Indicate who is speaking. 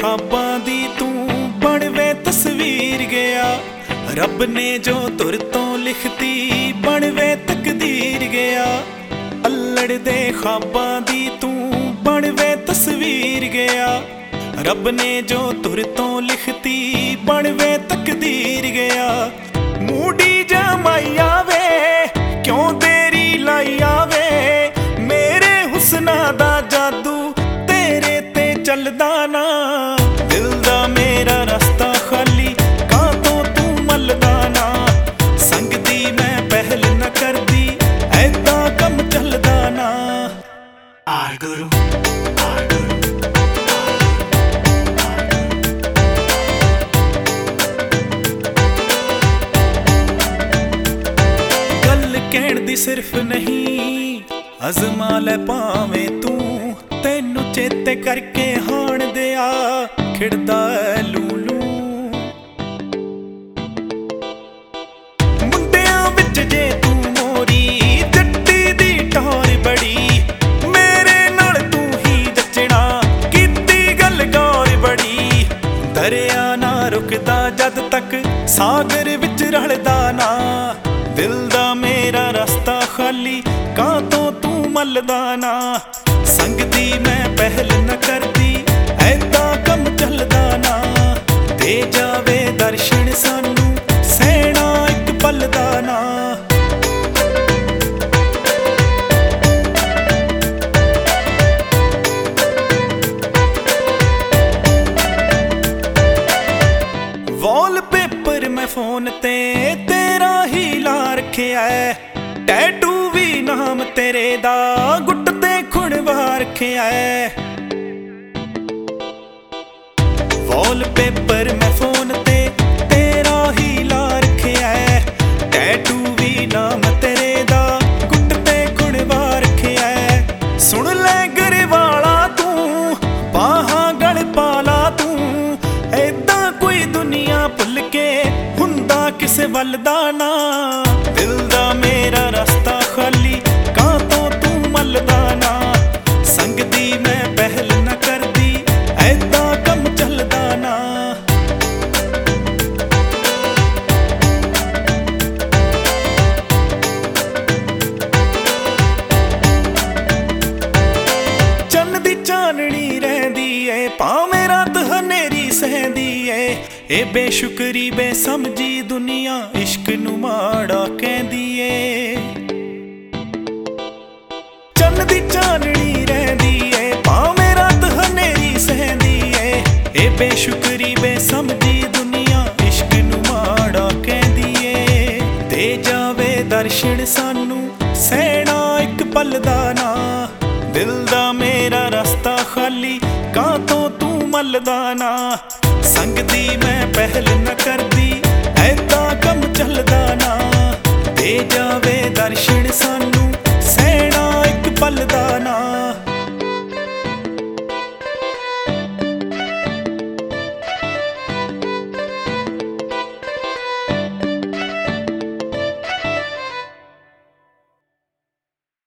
Speaker 1: ख्वाबां दी तू बन वे तस्वीर गया। रब ने जो तुर तो लिखती बन वे तकदीर गया। अल्लड़ दे ख्वाबां दी तू बन वे तस्वीर गया। रब ने जो तुर तो लिखती बन वे तकदीर गया। मूडी जमाई आवे क्यों तेरी लाई आवे, मेरे हुस्ना दा जादू तेरे ते चलदा ना। दिल दा मेरा रास्ता खाली कां तो तू मलदा ना। संग दी मैं पहल न करदी ऐदा कम चलदा ना। आर गुरु कहण दी सिर्फ नहीं अजमा ले भावें तू, तैनू चेते करके हाण दिया खिड़दा लूलू। मुंडियां विच जे तू मोरी जट्टी दी टौर बड़ी, मेरे नाल तू ही जचना कीती गल गौर बड़ी। दरिया ना रुकदा जद तक सागर विच रलदा ना। दिल दा मेरा रास्ता खाली कां तो तू मलदा ना। संग दी मैं पहल न करदी ऐदा कम चलदा ना। दे जावे दर्शन सानू सैना इक पल दा ना। वॉलपेपर मैं फोन ते तेरा ही ला रखिया है। टैटू भी नाम तेरे दा गुट ते खुणवा रखिया है। वॉलपेपर मैं फोन ते तेरा ही ला रखिया है। टैटू भी नाम तेरे दा गुट ते खुणवा रखिया है। सुन ले गरवाला तू बाहां गल पाला तू, ऐदा कोई दुनिया भुल के हुंदा किसे वल दा ना। दिल दा मेरा रास्ता खाली कां तो तू मलदा ना। संग दी मैं पहल न करदी ऐदा कम चलदा ना। चन्न दी चाननी रहिंदी ऐ भावें रात हनेरी सहंदी ऐ। ए बेशुकरी बेसमझी दुनिया इश्क नू माड़ा कहंदी ऐ। चन्न दी चाननी रहिंदी ऐ भावें रात हनेरी सहंदी ऐ। ए बेशुकरी बेसमझी दुनिया इश्क नू माड़ा कहंदी ऐ। दे जावे दर्शन सानू सैना इक पल दा ना। दिल दा मेरा रास्ता खाली कां तो तू मलदा ना। संग दी मैं पहल न करदी ऐदा कम चलदा ना। दे जावे दर्शन सानू सैना इक पल दा ना।